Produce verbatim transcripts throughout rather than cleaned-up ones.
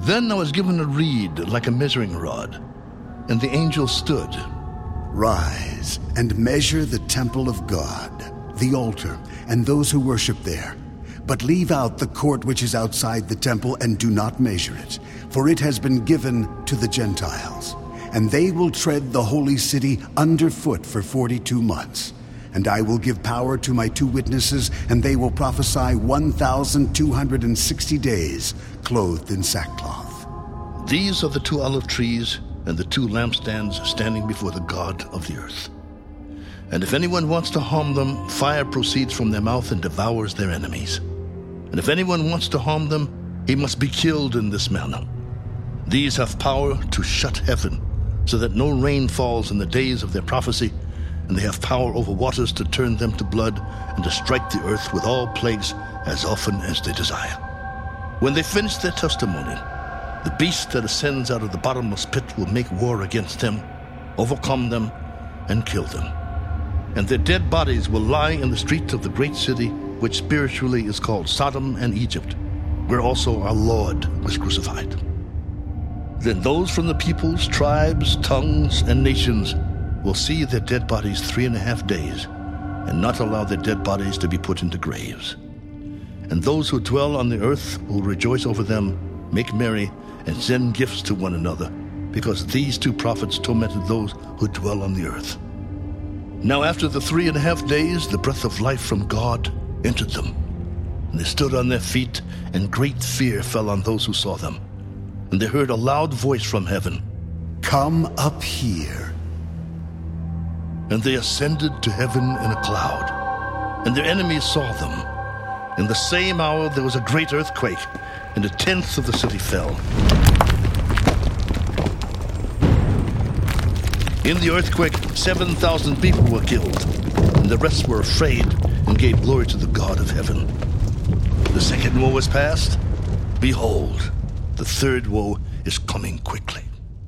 Then I was given a reed like a measuring rod, and the angel stood. Rise and measure the temple of God, the altar, and those who worship there. But leave out the court which is outside the temple, and do not measure it, for it has been given to the Gentiles. And they will tread the holy city underfoot for forty-two months. And I will give power to my two witnesses, and they will prophesy one thousand two hundred sixty days, clothed in sackcloth. These are the two olive trees and the two lampstands standing before the God of the earth. And if anyone wants to harm them, fire proceeds from their mouth and devours their enemies. And if anyone wants to harm them, he must be killed in this manner. These have power to shut heaven, so that no rain falls in the days of their prophecy, and they have power over waters to turn them to blood, and to strike the earth with all plagues as often as they desire. When they finish their testimony, the beast that ascends out of the bottomless pit will make war against them, overcome them, and kill them. And their dead bodies will lie in the streets of the great city, which spiritually is called Sodom and Egypt, where also our Lord was crucified. Then those from the peoples, tribes, tongues, and nations will see their dead bodies three and a half days, and not allow their dead bodies to be put into graves. And those who dwell on the earth will rejoice over them, make merry, and send gifts to one another, because these two prophets tormented those who dwell on the earth. Now after the three and a half days, the breath of life from God entered them, and they stood on their feet, and great fear fell on those who saw them. And they heard a loud voice from heaven, "Come up here." And they ascended to heaven in a cloud, and their enemies saw them. In the same hour there was a great earthquake, and a tenth of the city fell. In the earthquake, seven thousand people were killed, and the rest were afraid and gave glory to the God of heaven. The second woe was past. Behold, the third woe is coming quickly.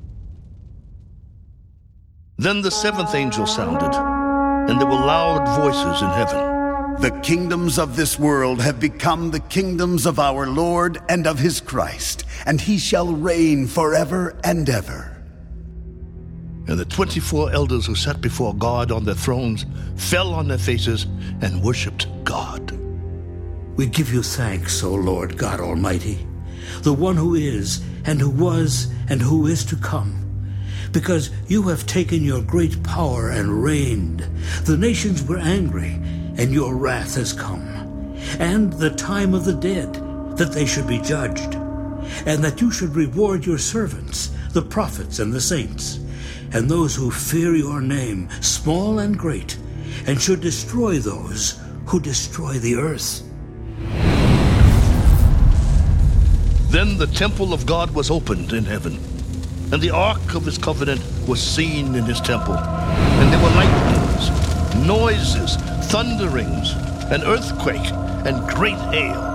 Then the seventh angel sounded, and there were loud voices in heaven. The kingdoms of this world have become the kingdoms of our Lord and of his Christ, and he shall reign forever and ever. And the twenty-four elders who sat before God on their thrones fell on their faces and worshipped God. We give you thanks, O Lord God Almighty, the one who is, and who was, and who is to come, because you have taken your great power and reigned. The nations were angry, and your wrath has come, and the time of the dead, that they should be judged, and that you should reward your servants, the prophets and the saints, and those who fear your name, small and great, and should destroy those who destroy the earth. Then the temple of God was opened in heaven, and the ark of his covenant was seen in his temple. And there were lightnings, noises, thunderings, an earthquake, and great hail.